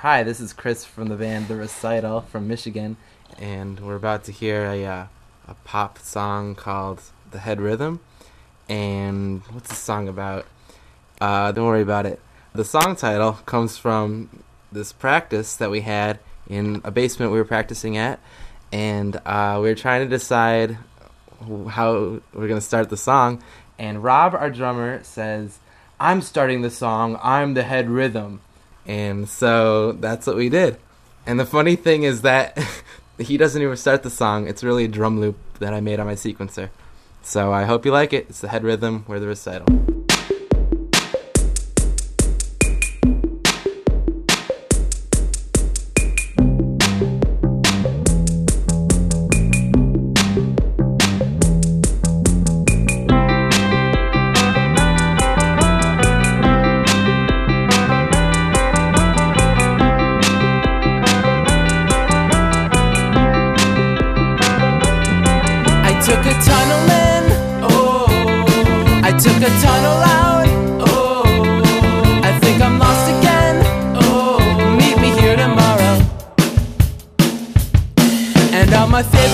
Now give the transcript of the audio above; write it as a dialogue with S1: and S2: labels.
S1: Hi, this is Chris from the band The Recital from Michigan, and we're about to hear a pop song called The Head Rhythm. And what's the song about? Don't worry about it. The song title comes from this practice that we had in a basement we were practicing at, and we were trying to decide how we're going to start the song. And Rob, our drummer, says, "I'm starting the song, I'm the head rhythm." And so that's what we did. And the funny thing is that he doesn't even start the song. It's really a drum loop that I made on my sequencer. So I hope you like it. It's the head rhythm, we're the recital.
S2: Took a tunnel in, oh. I took a tunnel out, oh. I think I'm lost again, oh. Meet me here tomorrow. And all my favorite